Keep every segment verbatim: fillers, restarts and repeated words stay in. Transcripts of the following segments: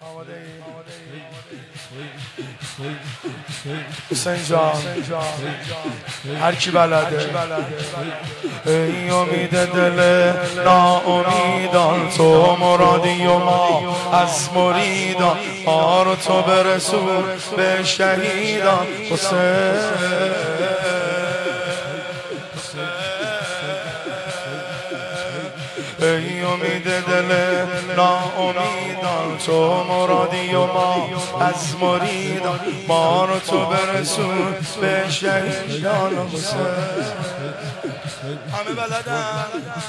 حسین جان هر کی بلده ای امید دل ناامیدان تو مرادی و ما از مریدان آر تو برسون به شهیدان حسین ای امید دل ناامیدان تو مرادی و ما از مریدان ما رو تو برسون به شهیدان حسین همه بلدن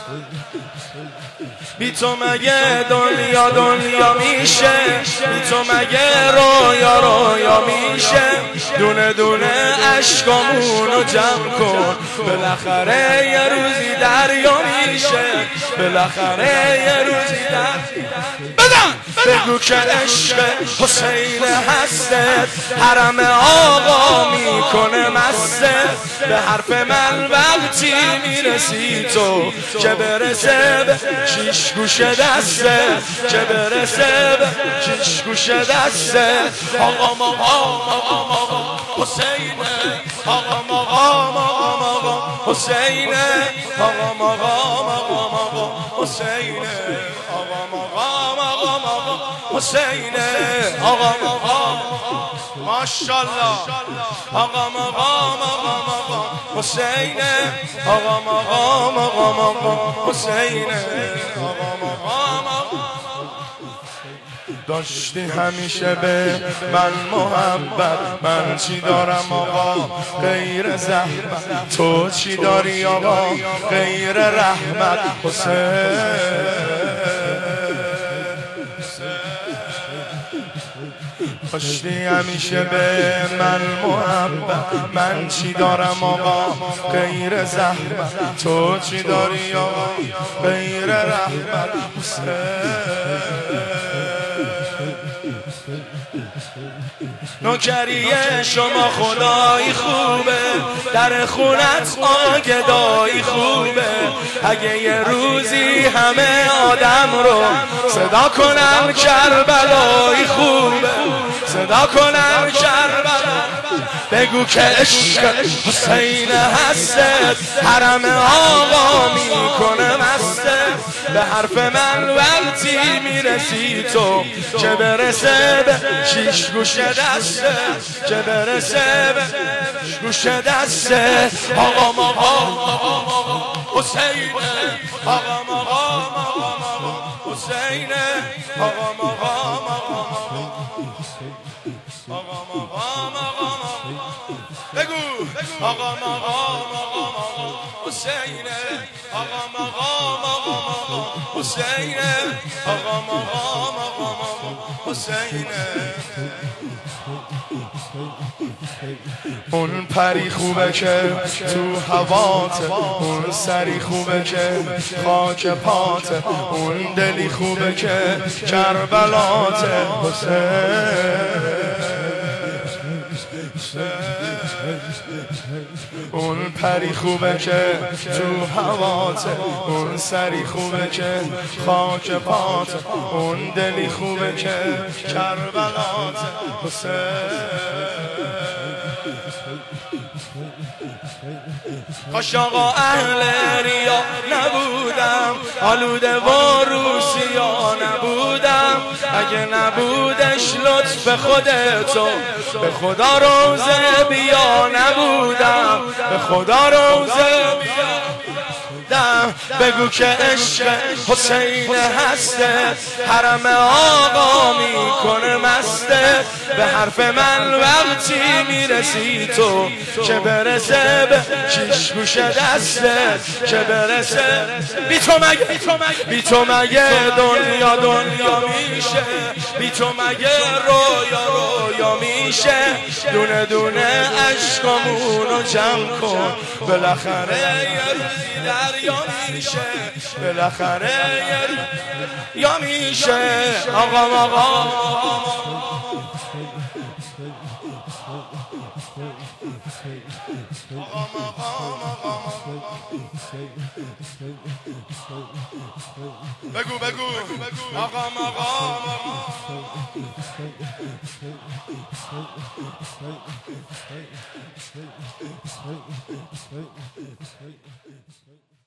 بی تو مگه دنیا دنیا میشه بی تو مگه رویا رویا میشه دونه دونه عشقامونو جمع کن بالاخره یه روزی دریا میشه بالاخره یه روزی در بدن بگو که عشق حسین هستت حرم آقا میکنه مستت به حرف من وقتی میرسی تو که برسه به شیش گوش دستت که برسه به شیش گوش دستت آقا مقام آقا مقام حسینه آقا مقام آقا مقام حسینه آقا مقام آقا مقام حسینه آقا مقام آقا مقام حسینه آقا مقام ماشاءالله آقا مقام آقا مقام حسینه آقا مقام آقا مقام حسینه آقا مقام داشتی همیشه به من محبت من چی دارم آقا غیر زحمت تو چی داری آقا غیر رحمت حسین داشتی همیشه به من محبت من چی دارم آقا غیر زحمت تو چی داری آقا غیر رحمت نوکریه شما خدایی خوبه در خونت آگدایی خوبه اگه یه روزی همه آدم رو صدا کنن کربلایی خوبه صدا کنن کربلا بگو که عشق حسین هستت حرم آقا میکنه مستت به حرف من وقتی میرسی تو که برسه به شیش گوش دستت که برسه به شیش گوش دستت آقا مقام آقا مقام حسینه آقا مقام آقا مقام حسینه آقا مقام آقا مقام آقا مقام آقا مقام بگو آقا مقام آقا مقام حسینه آقا مقام آقا مقام حسینه آقا مقام آقا مقام حسینه اون پری خوبه که تو هواته اون سری خوبه که خاک پاته اون دلی خوبه که کربلاته حسین اون پری خوبه که تو هواته اون سری خوبه که خاک پاته اون دلی خوبه که کربلاته حسین کاش آقا اهل ریا نبودم آلوده و روسیا نبودم اگه نبودش لطف خودتو به خدا روزه بیا نبودم به خدا روزه بیا بگو که عشق حسین هستت حرم آقا میکنه مستت به حرف من وقتی میرسی تو که برسه به شیش گوش دستت که برسه بی تو مگه بی تو مگه دنیا دنیا میشه بی تو مگه رویا رویا میشه دونه دونه عشقامونو جمع کن بالاخره یه روزی دریا میشه بالاخره یا میشه آقا آقا بگو بگو آقا آقا hey, hey, hey, hey, hey, hey, hey.